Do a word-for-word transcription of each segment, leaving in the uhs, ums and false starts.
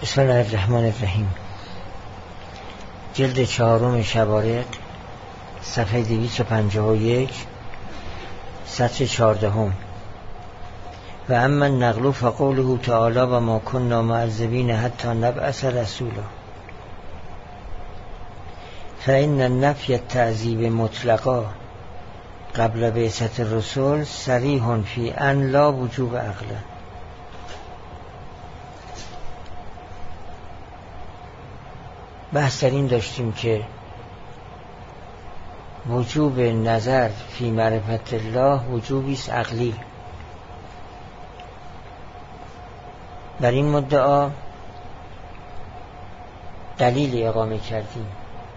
بسم الله الرحمن الرحیم. جلد چهارم شبارق، صفحه دویست و پنجاه و یک، سطر چهاردهم. و اما النقل فقوله تعالی و ما كنا معذبین حتی نبعث رسولا. فإن النفی التعذیب مطلقا قبل بعثة الرسول صریح فی ان لا وجوب عقلا. بحث در این داشتیم که وجوب نظر فی معرفت الله وجوبی است عقلی. بر این مدعا دلیل اقامه کردیم.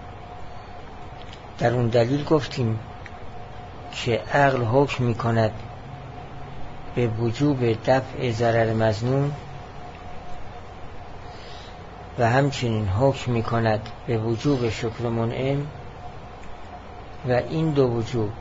در اون دلیل گفتیم که عقل حکم می کند به وجوب دفع ضرر مظنون و همچنین حکم می کند به وجوب شکر منعم، و این دو وجوب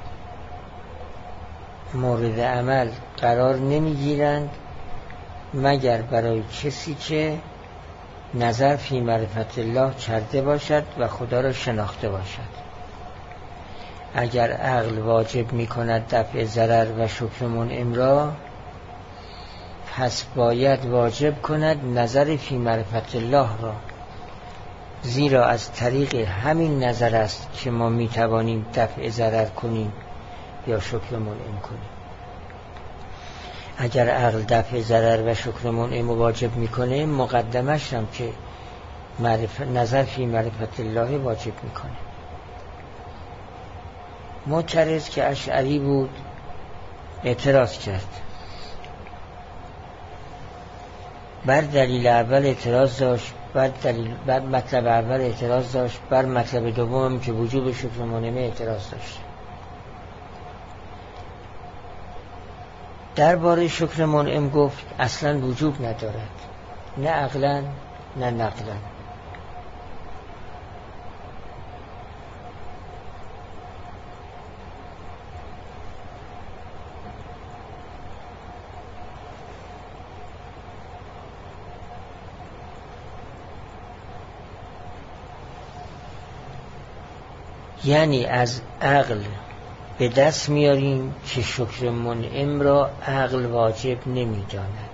مورد عمل قرار نمی گیرند مگر برای کسی که نظر فی معرفت الله کرده باشد و خدا را شناخته باشد. اگر عقل واجب می کند دفع ضرر و شکر منعم را، پس باید واجب کند نظر فی معرفت الله را، زیرا از طریق همین نظر است که ما می توانیم دفع ضرر کنیم یا شکر منعم کنیم. اگر عقل دفع ضرر و شکر منعم واجب می کنه، مقدمش هم که معرفت نظر فی معرفت الله واجب می کنه. معترض که اشعری بود اعتراض کرد. بر دلیل اول اعتراض داشت، بر دلیل بر مطلب اول اعتراض داشت، بر مطلب دوم که وجوب شکر منعم اعتراض داشت. درباره شکر منعم گفت اصلا وجوب ندارد، نه عقلا نه نقلا. یعنی از عقل به دست میاریم که شکر منعم را عقل واجب نمی داند.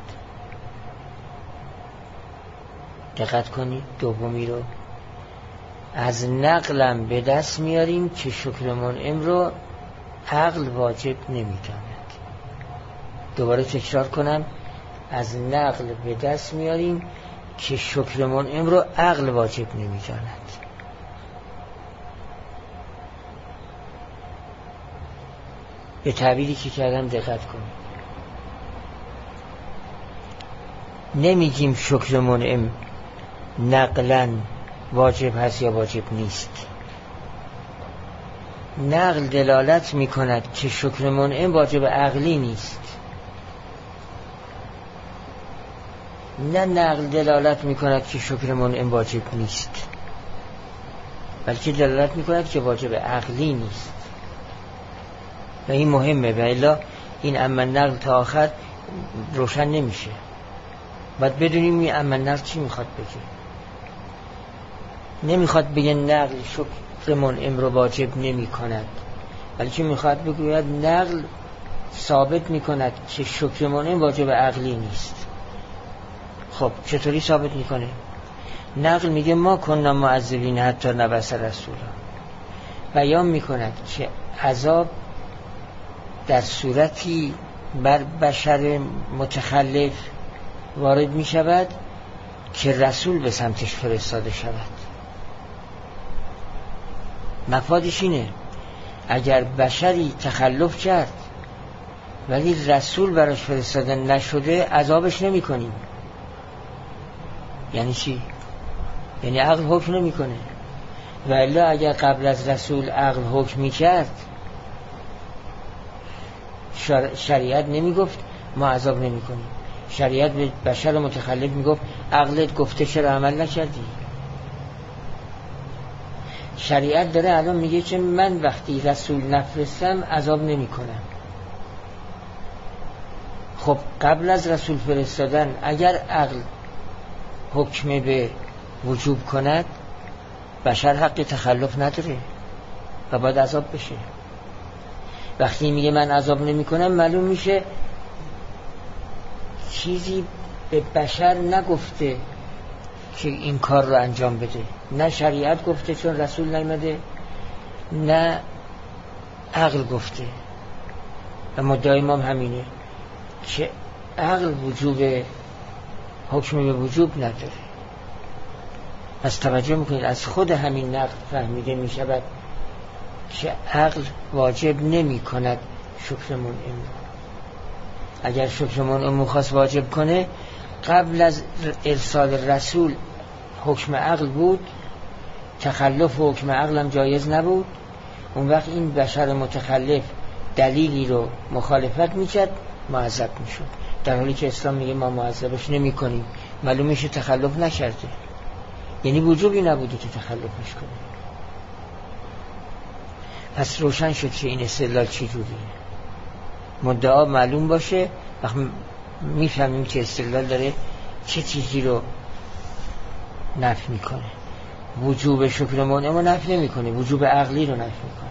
دقت کنید دومی رو. از نقلم به دست میاریم که شکر منعم را عقل واجب نمی داند. دوباره تکرار کنم، از نقل به دست میاریم که شکر منعم را عقل واجب نمی داند. به تعبیری که کردم دقت کنید. نمیگیم شکر منعم نقلا واجب هست یا واجب نیست. نقل دلالت میکند که شکر منعم واجب عقلی نیست، نه نقل دلالت میکند که شکر منعم واجب نیست، بلکه دلالت میکند که واجب عقلی نیست. و این مهمه، و الا این اما نقل تا آخر روشن نمیشه. باید بدونیم این اما نقل چی میخواد بگه. نمیخواد بگه نقل شکر منعم رو واجب نمی کند، بلکه میخواد بگوید نقل ثابت میکند که شکر منعم واجب عقلی نیست. خب چطوری ثابت میکنه؟ نقل میگه ما کنا معذبین حتی نبعث رسولا. بیان میکند که عذاب در صورتی بر بشر متخلف وارد می شود که رسول به سمتش فرستاده شود. مفادش اینه اگر بشری تخلف کرد ولی رسول براش فرستاده نشده، عذابش نمی کنیم. یعنی چی؟ یعنی عقل حکم نمی کنه. و الا اگر قبل از رسول عقل حکم می کرد، شریعت نمی گفت ما عذاب نمی کنیم. شریعت به بشر متخلف می گفت عقلت گفته چرا عمل نکردی. شریعت داره الان میگه که من وقتی رسول نفرستم عذاب نمی کنم. خب قبل از رسول فرستادن اگر عقل حکم به وجوب کند، بشر حق تخلف نداره و باید عذاب بشه. وقتی میگه من عذاب نمی کنم، معلوم میشه چیزی به بشر نگفته که این کار رو انجام بده، نه شریعت گفته چون رسول نیامده، نه عقل گفته. و مدعای ما همینه که عقل وجوب حکم به وجوب نداره. پس توجه میکنید از خود همین نقل فهمیده میشود که عقل واجب نمی کند شکر منعم. اگر شکر منعم خواست واجب کنه، قبل از ارسال رسول حکم عقل بود، تخلف حکم عقل هم جایز نبود. اون وقت این بشر متخلف دلیلی رو مخالفت میکرد، معذب میشد، در حالی که اسلام میگه ما معذبش نمی کنیم. معلوم میشه تخلف نکرده، یعنی وجوبی نبوده که تخلفش کنه. پس روشن شد که این استدلال چی جوریه. مدعا معلوم باشه، وقت میفهمیم که استدلال داره چه چیزی رو نفی میکنه. وجوب شکر منعم رو نفی نمیکنه، وجوب عقلی رو نفی میکنه.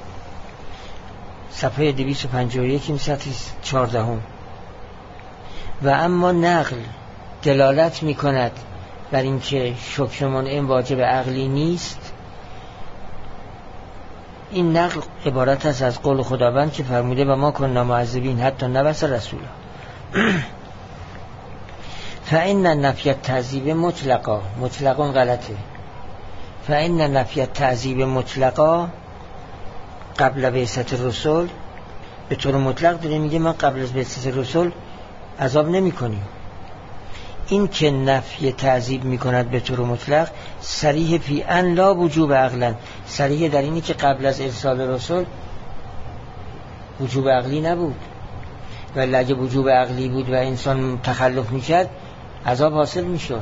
صفحه دویست و پنجاه و یک، این سطح چهاردهم. و اما نقل دلالت میکند بر اینکه شکر منعم واجب عقلی نیست. این نقل عبارت است از قول خداوند که فرموده و ما کننا معذبین حتی نبعث رسولا. فإن نفی التعذیب مطلقا، مطلقا غلطه. فإن نفی التعذیب مطلقا قبل بعثت الرسل، به طور مطلق داره میگه ما قبل از بعثت الرسل عذاب نمی کنیم. این که نفی تعذیب میکند به طور مطلق صریح فی ان لا وجوب عقلا، صریح در اینی که قبل از ارسال رسول وجوب عقلی نبود. ولی اگه وجوب عقلی بود و انسان تخلف میکرد، عذاب حاصل میشد.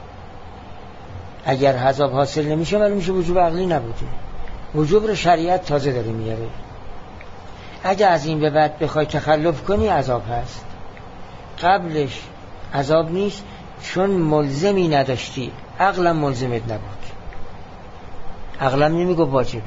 اگر عذاب حاصل نمیشه، ولی میشه وجوب عقلی نبوده. وجوب رو شریعت تازه داره میاره. اگه از این به بعد بخوای تخلف کنی، عذاب هست. قبلش عذاب نیست، چون ملزمی نداشتی. عقلم ملزمت نبود، عقلم نمیگو واجبه.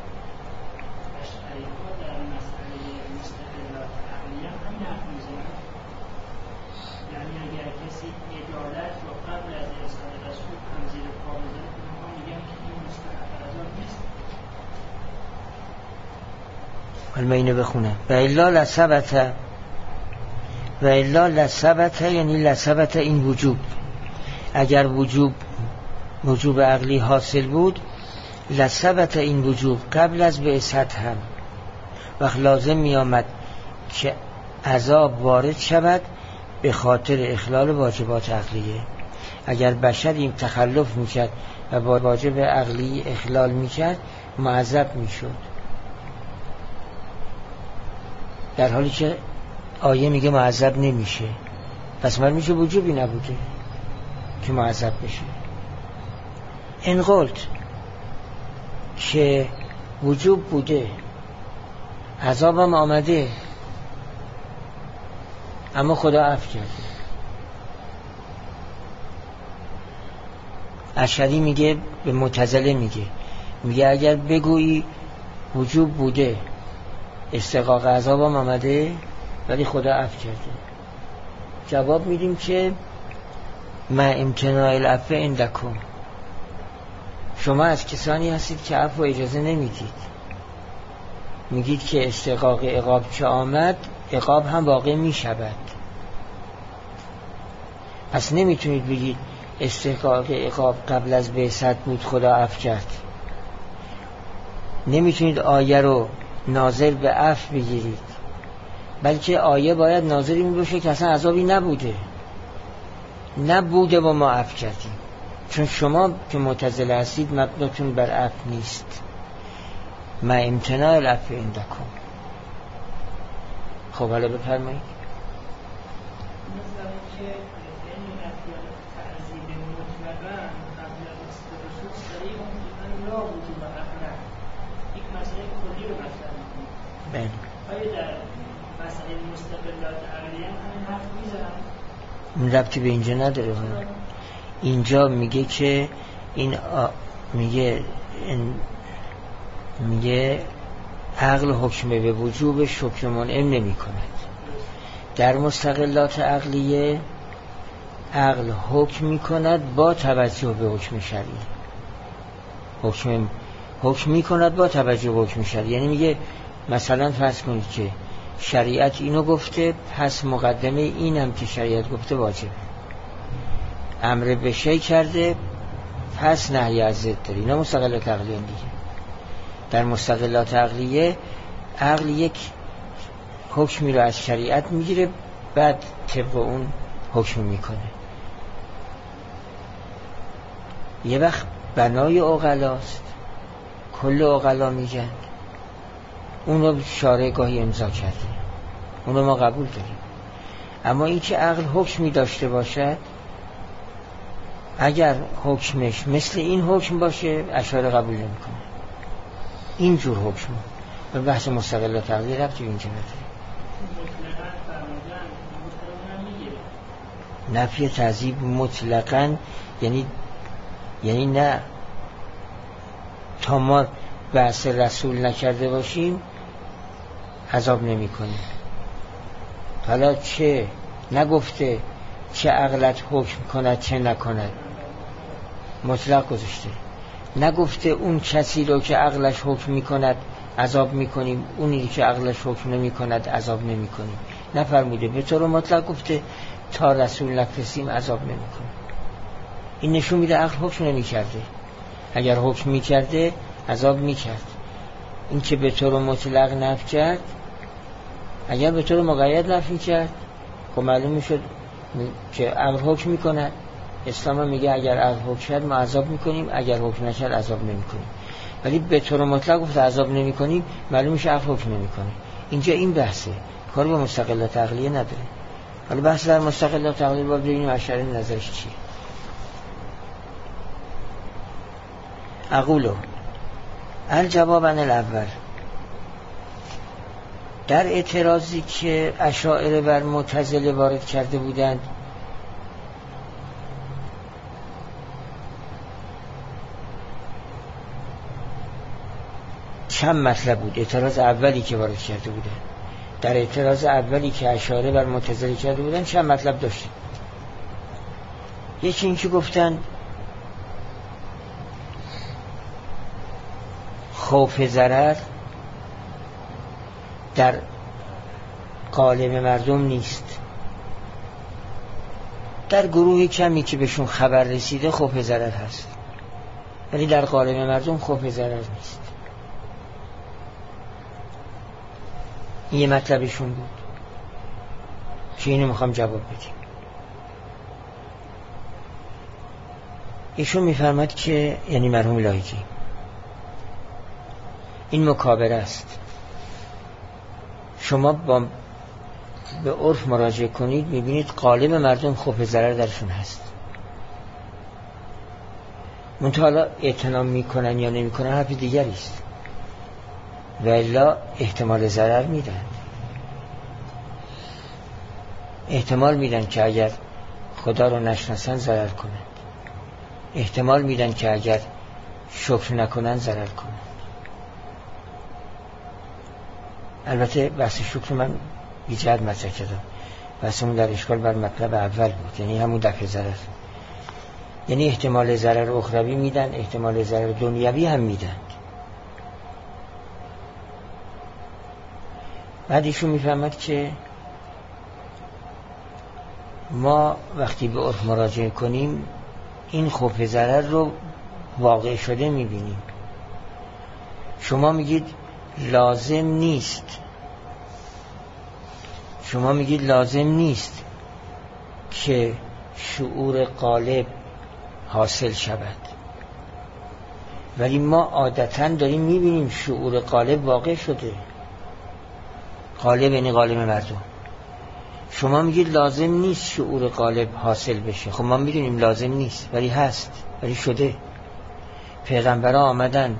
حالا من اینو بخونم. و الا لثبت، و الا لثبت یعنی لثبت این وجوب. اگر وجوب وجوب عقلی حاصل بود، لثبت این وجوب قبل از بعثت هم وقت لازم می آمد که عذاب وارد شود به خاطر اخلال واجبات عقلیه. اگر بشر این تخلف میکرد و با واجب عقلی اخلال میکرد، معذب میشد، در حالی که آیه میگه معذب نمیشه. پس من میشه وجوبی نبوده که معذب بشه. این قلت که وجوب بوده، عذابم آمده، اما خدا عفو کرده. اشعری میگه، به معتزله میگه میگه اگر بگویی وجوب بوده، استحقاق عذابم آمده، ولی خدا عفو کرده، جواب میدیم که ما امتناع العفو عندکم، شما از کسانی هستید که عفو اجازه نمیدید. میگید که استحقاق عقاب چه آمد، عقاب هم واقع میشود. پس نمیتونید بگید استحقاق عقاب قبل از بعثت بود خدا عفو کرد. نمیتونید آیه رو ناظر به عفو بگیرید، بلکه آیه باید ناظری می باشه که اصلا عذابی نبوده نبوده و ما عفو کردیم. چون شما که معتزله هستید مبناتون بر عفو نیست. ما امتناع العفو عندکم. خب حالا بفرمایید. مثلا که این افعال تعذیب مطلقاً قبل از استرسول سریع مطلقاً لا وجوب عقلا، یک مسئله کلی رو مطرح می‌کنید. بله. آیا در مسئله مستقلات عقلی هم همین حرف می‌زنن؟ این ربطی به اینجا نداره. اینجا میگه که این آ... میگه این... میگه عقل حکم به وجوب شکر منعم نمی کند. در مستقلات عقلیه عقل حکم می کند با توجه به حکم شرعی. حکم حکم می کند با توجه به حکم شرعی، یعنی میگه مثلا فرض کنید که شریعت اینو گفته، پس مقدمه این هم که شریعت گفته واجب. امر به شی کرده، پس نهی از ضد داره. اینا مستقلات عقلیه دیگه. در مستقلات عقلیه عقل یک حکمی رو از شریعت میگیره، بعد طبق اون حکم میکنه. یه وقت بنای عقلاست، کل عقلا میگن اون رو شارع گاهی امضا کرده، اون رو ما قبول داریم. اما این که عقل حکمی داشته باشد، اگر حکمش مثل این حکم باشه اشاره قبول نمیکنه. این جور حکم و بحث مستقلات عقلی ربطی به اینجا نداره. نفی تعذیب مطلقاً یعنی یعنی نه تا ما بحث رسول نکرده باشیم عذاب نمی کنیم. حالا چه نگفته چه عقلت حکم کند چه نکند، مطلق گذاشته. نگفته اون کسی رو که عقلش حکم می کند عذاب می کنیم، اونی که عقلش حکم نمی کند عذاب نمی کنیم. نفرموده، به طور مطلق گفته تا رسول نفرستیم عذاب نمی کنیم. این نشون میده عقل حکم نمی کرده. اگر حکم می کرده عذاب می کرد. این که به طور مطلق نفی کرد، اگر به طور مقید نفی کرد خب معلوم می شد که عقل حکم می کند. اسلام میگه اگر عقل حکم کرد ما عذاب می کنیم، اگر حکم نکرد عذاب نمی کنیم. ولی به طور مطلق گفت عذاب نمی کنیم، معلوم میشه عقل حکم نمی کنه. اینجا این بحثه، کاری به مستقلات عقلیه نداره. حالا بحث در مستقلات عقلیه باید ببینیم اشعری نظرش چیه. اقولو الجواب عن الاول، در اعتراضی که اشاعره بر معتزله وارد کرده بودند، چند مطلب بود. اعتراض اولی که وارد کرده بودند، در اعتراض اولی که اشاعره بر معتزله کرده بودند چند مطلب داشتند. یکی این که گفتن خوف ضرر در قالب مردم نیست. در گروه کمی که بهشون خبر رسیده خوف ضرر هست، ولی در قالب مردم خوف ضرر نیست. این یه مطلبشون بود که اینو میخوام جواب بدیم. ایشون میفرماد که یعنی مرحوم لایقی این مکابره است. شما با به عرف مراجعه کنید میبینید قالب مردم خوف ضرر درشون هست. منتها حالا اعتنام میکنن یا نمیکنن حرف دیگری است، و الا احتمال ضرر میدن. احتمال میدن که اگر خدا رو نشناسن ضرر کنن، احتمال میدن که اگر شکر نکنن ضرر کنن. البته بحث شکر من بیجهت مطرح کردم، بحثمون در اشکال بر مطلب اول بود، یعنی همون دفع ضرر. یعنی احتمال ضرر اخروی میدن، احتمال ضرر دنیوی هم میدن. بعد ایشون میفهمد که ما وقتی به عرف مراجعه کنیم این خوف ضرر رو واقع شده میبینیم. شما میگید لازم نیست، شما میگید لازم نیست که شعور قالب حاصل شود، ولی ما عادتاً داریم میبینیم شعور قالب واقع شده. قالب یعنی قالب مردم. شما میگید لازم نیست شعور قالب حاصل بشه. خب ما میدونیم لازم نیست ولی هست، ولی شده. پیغمبرها آمدن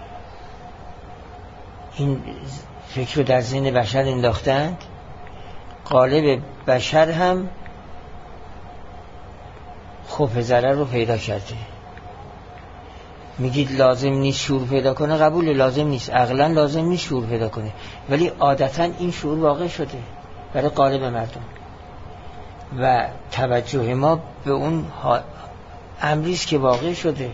این فکر رو در ذهن بشر انداختند، قالب بشر هم خوف ضرر رو پیدا کرده. میگید لازم نیست شعور پیدا کنه، قبول، لازم نیست، عقلا لازم نیست شعور پیدا کنه، ولی عادتا این شعور واقع شده برای غالب مردم و توجه ما به اون امریست که واقع شده،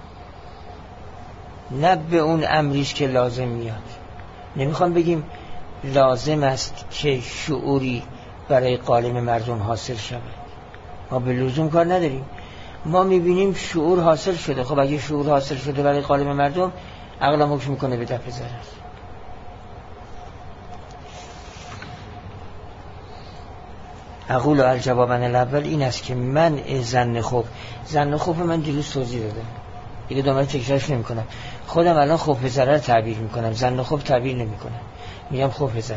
نه به اون امریست که لازم میاد. نمیخوام بگیم لازم است که شعوری برای غالب مردم حاصل شود، ما به لزوم کار نداریم. ما میبینیم شعور حاصل شده. خب اگه شعور حاصل شده برای غالب مردم، عقلم حکم میکنه به دفع ضرر. اقول و الجوابن الاول این است که من ظن خوف، ظن خوف من دیروز توضیح دادم، دیگه دوباره تکرارش نمیکنم. خودم الان خوف ضرر تعبیر میکنم، ظن خوف تعبیر نمیکنم، میگم خوف ضرر.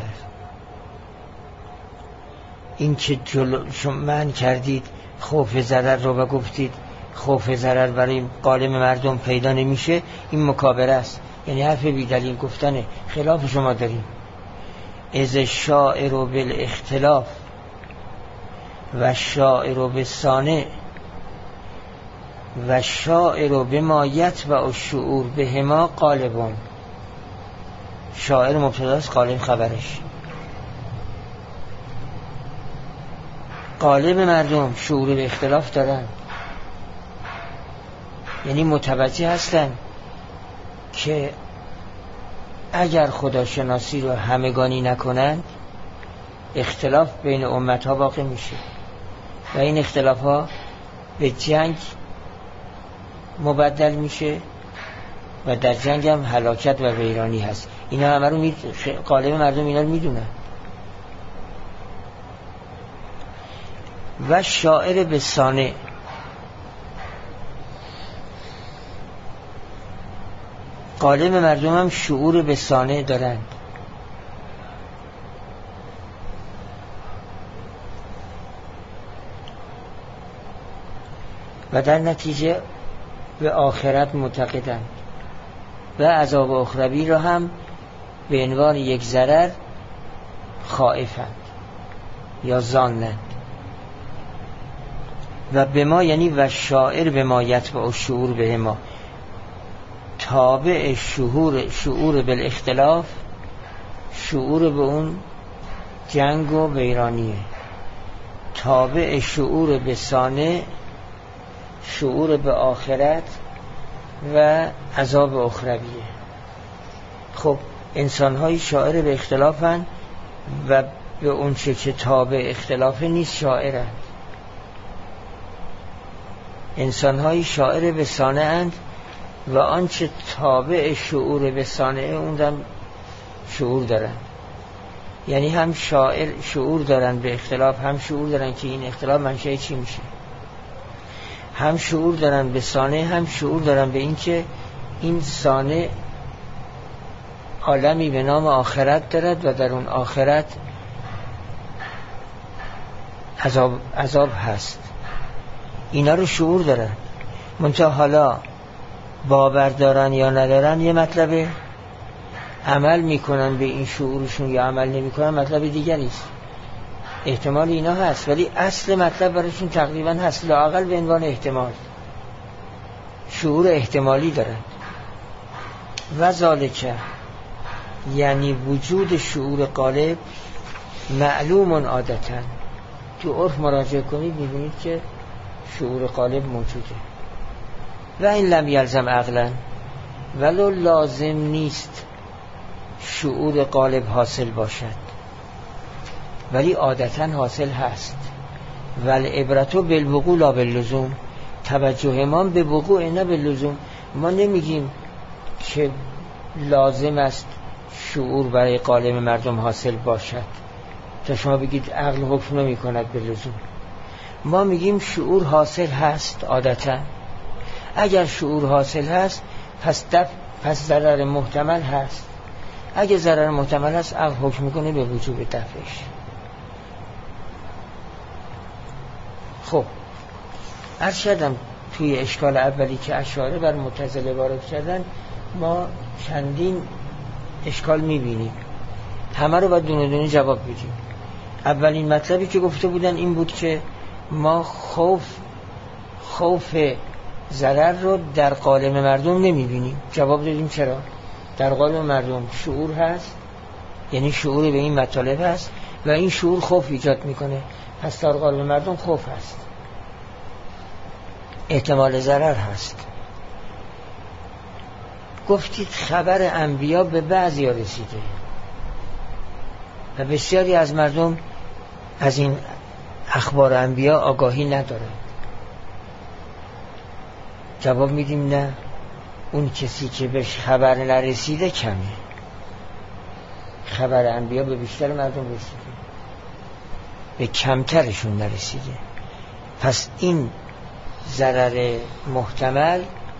این که شما من کردید خوف ضرر رو و گفتید خوف ضرر برای غالب مردم پیدا نمیشه، این مکابره است، یعنی حرف بی دلیل گفتنه، خلاف شما داریم. از شاعر و بالاختلاف و شاعر و بالصانع و شاعر و بما یتبع الشعور بهما غالبون. شاعر مبتداست، غالب خبرش. غالب مردم شعور به اختلاف دارن، یعنی متوجه هستن که اگر خداشناسی رو همگانی نکنند اختلاف بین امتها واقع میشه و این اختلاف ها به جنگ مبدل میشه و در جنگ هم هلاکت و ویرانی هست. اینا همه رو می... غالب مردم اینا رو میدونن. و شاعر به صانع، غالب مردم هم شعور به صانع دارند. و در نتیجه به آخرت معتقدند و عذاب اخروی را هم به عنوان یک ضرر خائفند یا ظانند. و به ما یعنی و شاعر به ما یتبع الشعور به ما، تابع شعور شعور بالاختلاف، شعور به اون جنگ و ویرانیه. تابع شعور به صانع، شعور به آخرت و عذاب اخرویه. خب انسان‌های شاعر به اختلافن و به اون چه که تابع اختلاف نیست شاعرند. انسان‌های شاعر به صانعند و آنچه تابع شعور به صانعه اونم شعور دارن. یعنی هم شاعر شعور دارن به اختلاف، هم شعور دارن که این اختلاف منشأ چی میشه، هم شعور دارن به صانع، هم شعور دارن به این که این صانع عالمی به نام آخرت دارد و در اون آخرت عذاب, عذاب هست. اینا رو شعور دارن. منتها حالا باور دارن یا ندارن یه مطلبه، عمل میکنن به این شعورشون یا عمل نمیکنن مطلب دیگری است. احتمال اینا هست ولی اصل مطلب براشون تقریبا هست، لااقل به عنوان احتمال. شعور احتمالی دارن. و ذالک یعنی وجود شعور غالب معلوم عادتا. تو عرف مراجعه کنید میبینید که شعور غالب موجوده. و این لم یلزم عقلا، ولو لازم نیست شعور غالب حاصل باشد ولی عادتا حاصل هست. والعبرت بالوقوع لا باللزوم، توجه ما به وقوع نه به لزوم. ما نمیگیم که لازم است شعور برای غالب مردم حاصل باشد تا شما بگید عقل حکم نمی کند به لزوم. ما میگیم شعور حاصل هست عادتا. اگر شعور حاصل هست پس دف پس ضرر محتمل هست. اگه ضرر محتمل هست عقل حکم میکنه به وجوب دفعش. خب عرض کردم توی اشکال اولی که اشاعره بر معتزله وارد کردن ما چندین اشکال میبینیم، همه رو باید دونه دونه جواب بدیم. اولین مطلبی که گفته بودن این بود که ما خوف خوف ضرر رو در قالب مردم نمیبینیم. جواب دادیم چرا؟ در قالب مردم شعور هست، یعنی شعور به این مطالب هست و این شعور خوف ایجاد میکنه، پس در قالب مردم خوف هست، احتمال ضرر هست. گفتید خبر انبیا به بعضی ها رسیده و بسیاری از مردم از این اخبار انبیا آگاهی نداره. جواب میدیم نه، اون کسی که بهش خبر نرسیده کمه، خبر انبیا به بیشتر مردم رسیده، به کمترشون نرسیده. پس این ضرر محتمل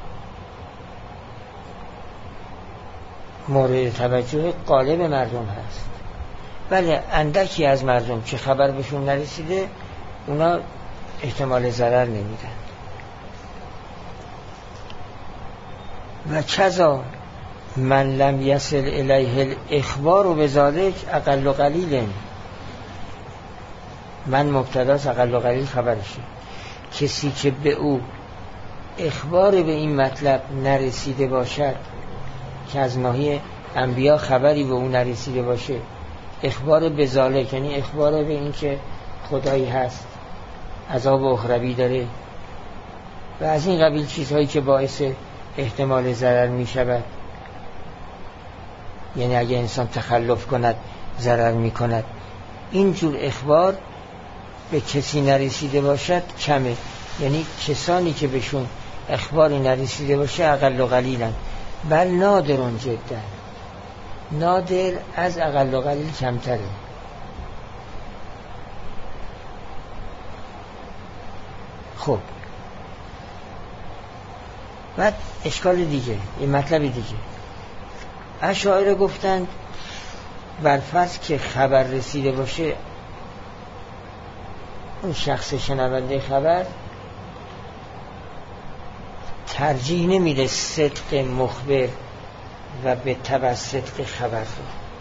مورد توجه غالب مردم هست، ولی اندکی از مردم که خبر بهشون نرسیده اونا احتمال ضرر نمیدن. و کذا من لم یصل الیه الاخبار و بذالک اقل و قلیل، من مبتداست اقل و قلیل خبرشه. کسی که به او اخبار به این مطلب نرسیده باشد، که از ناحیه انبیا خبری به او نرسیده باشه، اخبار بذالک یعنی اخبار به این که خدایی هست، عذاب اخروی داره و از این قبیل چیزهایی که باعث احتمال ضرر می شود، یعنی اگه انسان تخلف کند ضرر می کند، اینجور اخبار به کسی نرسیده باشد کمه. یعنی کسانی که بهشون اخباری نرسیده باشه اقل و قلیلن، بل نادرون جدا، نادر از اقل و قلیل کمتره. خب بعد اشکال دیگه، یه مطلب دیگه، اشاعره گفتند بر فرض که خبر رسیده باشه، اون شخص شنونده خبر ترجیح نمیده صدق مخبر و به تبع صدق خبر رو،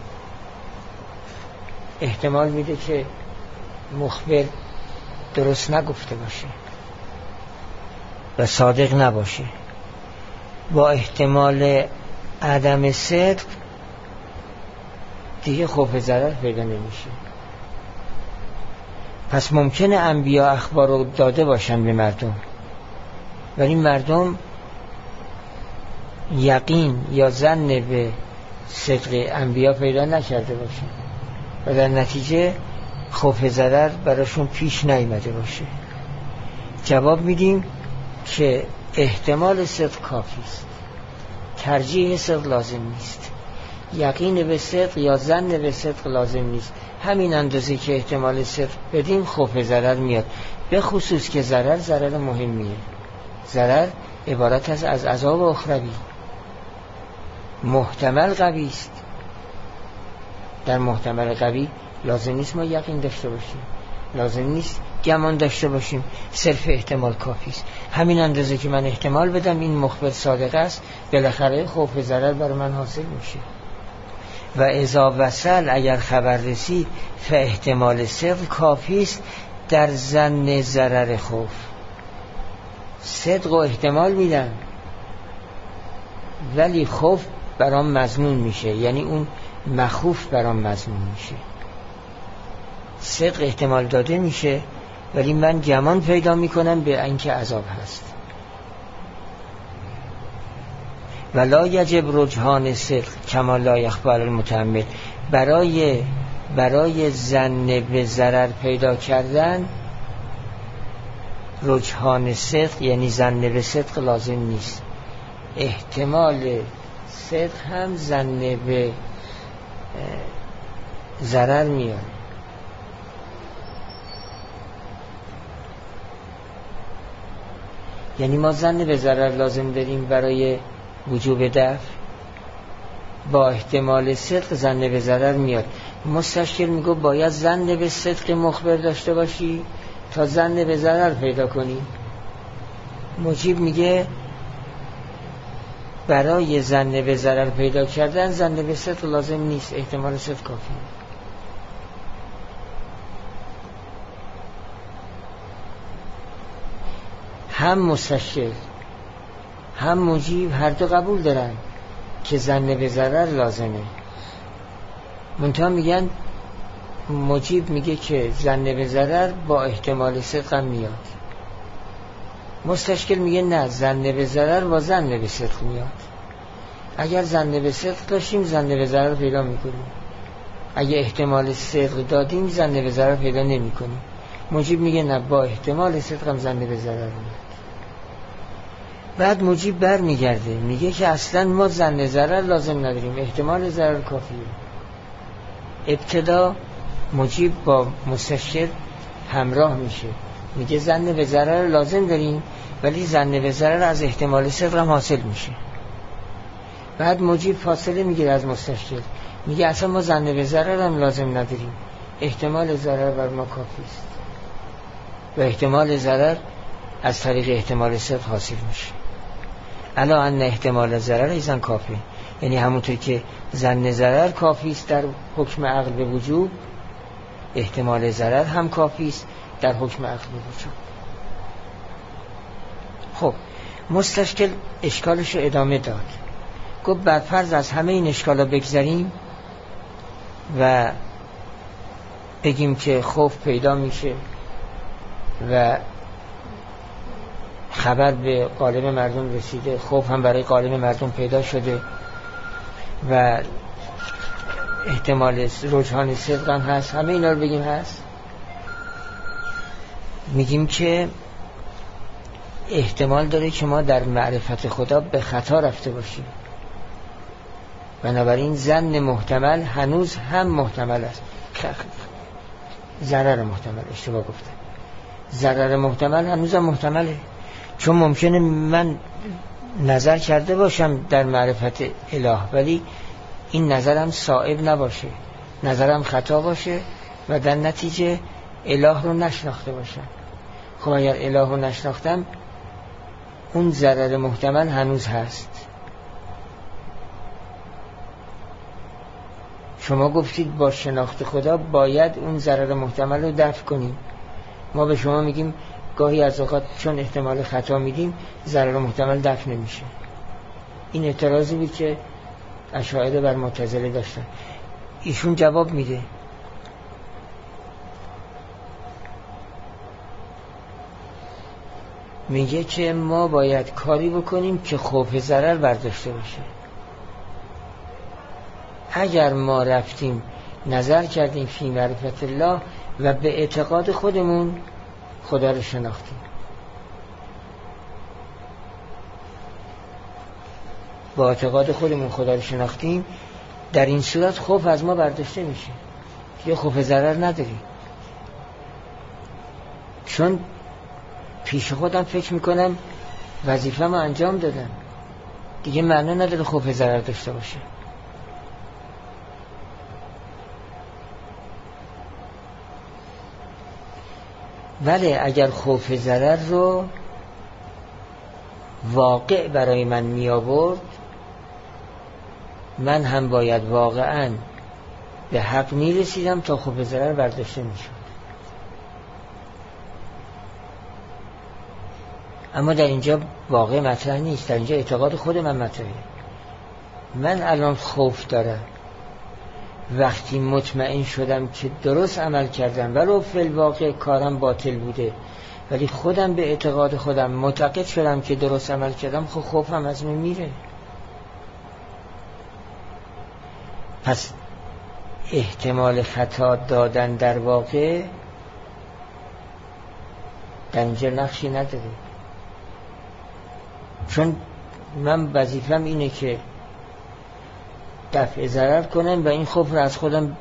احتمال میده که مخبر درست نگفته باشه و صادق نباشه، با احتمال عدم صدق دیگه خوف ضرر پیدا نمیشه. پس ممکنه انبیا اخبار رو داده باشن به مردم، ولی مردم یقین یا ظن به صدق انبیا پیدا نکرده باشن و در نتیجه خوف ضرر براشون پیش نیامده باشه. جواب میدیم که احتمال صدق کافی است، ترجیح صدق لازم نیست، یقین به صدق یا ظن به صدق لازم نیست. همین اندازه که احتمال صدق بدیم خوف ضرر میاد، به خصوص که ضرر ضرر مهمیه. ضرر عبارت از از عذاب اخروی، محتمل قوی است. در محتمل قوی لازم نیست ما یقین داشته باشیم، لازم نیست گمان داشته باشیم، صرف احتمال کافی است. همین اندازه که من احتمال بدم این مخبر صادق است، بالاخره خوف ضرر بر من حاصل میشه. و اذا وصل، اگر خبر رسید، فاحتمال صدق کافی است در ظن ضرر خوف. صدق و احتمال میدم ولی خوف برام مضمون میشه، یعنی اون مخوف برام مضمون میشه. صدق احتمال داده میشه ولی من گمان پیدا میکنم به اینکه عذاب هست. ولا یجب رجحان صدق کما لا یخفی علی المتأمل، برای برای ظن به ضرر پیدا کردن رجحان صدق یعنی ظن به صدق لازم نیست، احتمال صدق هم ظن به ضرر میاره. یعنی ما ظن به ضرر لازم داریم برای وجوب دفع، با احتمال صدق ظن به ضرر میاد. مستشکل میگه باید ظن به صدق مخبر داشته باشی تا ظن به ضرر پیدا کنی. مجیب میگه برای ظن به ضرر پیدا کردن ظن به صدق لازم نیست، احتمال صدق کافی. هم مستشکل هم مجیب هر دو قبول دارن که ظن به ضرر لازمه. منتها میگن مجیب میگه که ظن به ضرر با احتمال صدق هم میاد، مستشکل میگه نه، ظن به ضرر با ظن به صدق میاد. اگر ظن به صدق داشتیم ظن به ضرر پیدا میکنیم، اگه احتمال صدق دادیم ظن به ضرر پیدا نمیکنیم. مجیب میگه نه، با احتمال صدق هم ظن به ضرر میاد. بعد مجیب بر میگرده میگه که اصلا ما ظن ضرر لازم نداریم، احتمال ضرر کافیه. ابتدا مجیب با مستشکل همراه میشه، میگه ظن به ضرر لازم داریم ولی ظن به ضرر از احتمال صدق هم حاصل میشه. بعد مجیب فاصله میگیره از مستشکل، میگه اصلا ما ظن به ضرر هم لازم نداریم، احتمال ضرر بر ما کافی است و احتمال ضرر از طریق احتمال صدق حاصل میشه. الا ان احتمال ضرر ایزن کافی، یعنی همونطور که ظن ضرر کافی است در حکم عقل به وجوب، احتمال ضرر هم کافی است در حکم عقل به وجوب. خب مستشکل اشکالش رو ادامه داد، گفت بر فرض از همه این اشکالا بگذاریم و بگیم که خوف پیدا میشه و خبر به قالب مردم رسیده، خوف هم برای قالب مردم پیدا شده و احتمال رجحان صدق هم هست، همه اینا رو بگیم هست، میگیم که احتمال داره که ما در معرفت خدا به خطا رفته باشیم، بنابراین ظن محتمل هنوز هم محتمل است. ضرر محتمل، اشتباه گفتم، ضرر محتمل هنوز هم محتمله، چون ممکنه من نظر کرده باشم در معرفت اله ولی این نظرم صائب نباشه، نظرم خطا باشه و در نتیجه اله رو نشناخته باشم. خب اگر اله رو نشناختم اون ضرر محتمل هنوز هست. شما گفتید با شناخت خدا باید اون ضرر محتمل رو دفع کنیم، ما به شما میگیم گاهی از اوقات چون احتمال خطا میدیم ضرر محتمل دفع نمیشه. این اعتراضی بود که اشاعره بر معتزله داشتن. ایشون جواب میده، میگه که ما باید کاری بکنیم که خوف ضرر برداشته باشه. اگر ما رفتیم نظر کردیم فی معرفت الله و به اعتقاد خودمون خدا رو شناختیم، با اعتقاد خودمون خدا رو شناختیم، در این صورت خوف از ما برداشته میشه، یه خوف ضرر نداریم، چون پیش خودم فکر میکنم وظیفه ما انجام دادم، دیگه معنی نداره خوف ضرر داشته باشه. ولی اگر خوف ضرر رو واقع برای من می آورد، من هم باید واقعا به حق می رسیدم تا خوف ضرر برداشته می شد. اما در اینجا واقع مطرح نیست، در اینجا اعتقاد خود من مطرحه. من الان خوف دارم، وقتی مطمئن شدم که درست عمل کردم ولو فی الواقع کارم باطل بوده ولی خودم به اعتقاد خودم معتقد شدم که درست عمل کردم، خب خوفم از من میره. پس احتمال خطا دادن در واقع در اینجا نقشی نداره، چون من وظیفم اینه که دفع ضرر کنم و این خوف رو از خودم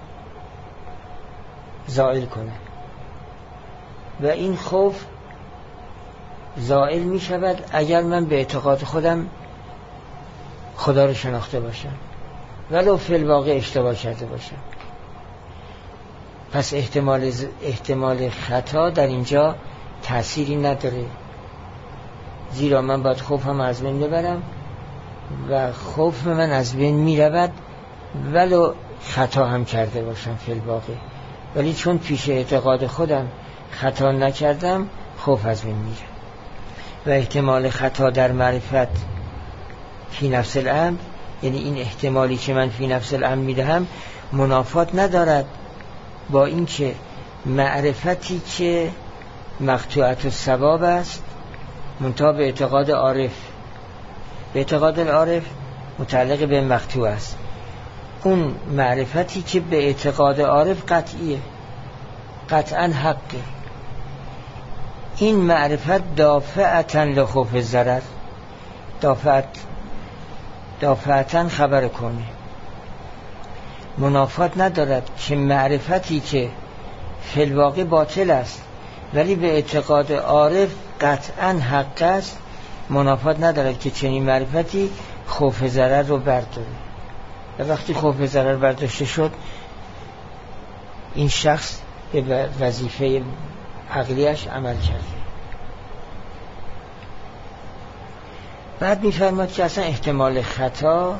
زائل کنم و این خوف زائل می شود اگر من به اعتقاد خودم خدا رو شناخته باشم ولو فی الواقع اشتباه کرده باشم. پس احتمال ز... احتمال خطا در اینجا تأثیری نداره، زیرا من باید خوفم از بین ببرم و خوف من از بین می رود ولو خطا هم کرده باشم فی الواقع، ولی چون پیش اعتقاد خودم خطا نکردم خوف از بین می رود. و احتمال خطا در معرفت فی نفس الامر، یعنی این احتمالی که من فی نفس الامر میدهم منافات ندارد با این که معرفتی که مقطوعت الثواب است منتها به اعتقاد عارف، به اعتقاد العارف متعلق به مقطوع است، اون معرفتی که به اعتقاد عارف قطعیه، قطعا حقه، این معرفت دافعتا لخوف ضرر، دافعت دافعتا خبر کنه، منافات ندارد که معرفتی که فی الواقع باطل است ولی به اعتقاد عارف قطعا حق است، منافات ندارد که چنین معرفتی خوف ضرر رو برداره. و وقتی خوف ضرر برداشته شد این شخص به وظیفه عقلیش عمل کرده. بعد می‌فرماد که اصلا احتمال خطا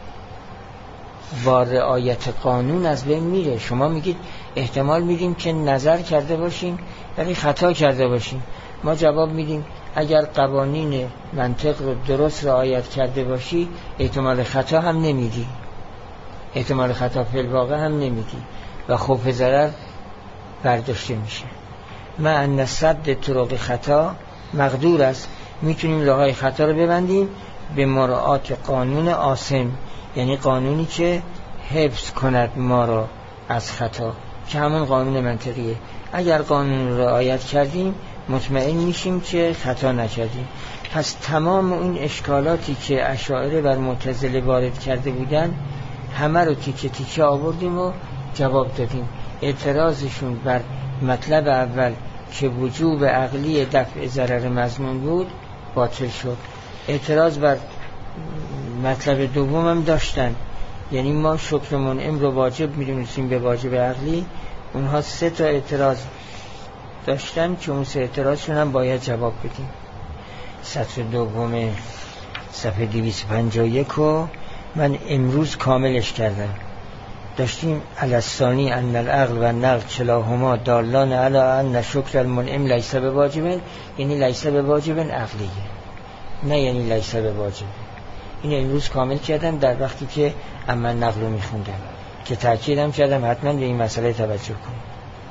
با رعایت قانون از بین میره. شما میگید احتمال میدیم که نظر کرده باشیم ولی خطا کرده باشیم، ما جواب میدیم اگر قوانین منطق رو درست رعایت کرده باشی احتمال خطا هم نمیدی، احتمال خطا فی الواقع هم نمیدی و خوف ضرر برداشته میشه. ما ان صد طرق خطا مقدور است، میتونیم راههای خطا رو ببندیم به مراعات قانون عاصم، یعنی قانونی که حفظ کند ما را از خطا، که همون قانون منطقیه. اگر قانون رو رعایت کردیم مطمئن میشیم که خطا نکردیم. پس تمام این اشکالاتی که اشاعره بر معتزله وارد کرده بودن همه رو تیکه تیکه آوردیم و جواب دادیم. اعتراضشون بر مطلب اول که وجوب عقلی دفع ضرر مظنون بود باطل شد. اعتراض بر مطلب دوم هم داشتن، یعنی ما شکر منعم رو واجب میدونستیم به واجب عقلی، اونها سه تا اعتراض داشتن که اون سه اعتراضشون هم باید جواب بدیم. سطر دوم صفحه دویست و پنجاه و یک رو من امروز کاملش کردم. داشتیم الثانی ان العقل و النقل کلاهما دالان علی ان شکر المنعم لیس بواجب، یعنی لیس بواجب عقلیه، نه یعنی لیس بواجب. این امروز کامل کردم در وقتی که اما نقل رو میخوندم که تاکیدم کردم حتما به این مسئله توجه کنیم.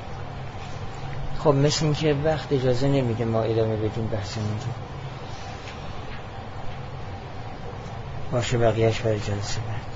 خب مثل این که وقت اجازه نمیده ما ادامه بدیم بحثمون رو، باشه بقیهش برای جلسه بعد.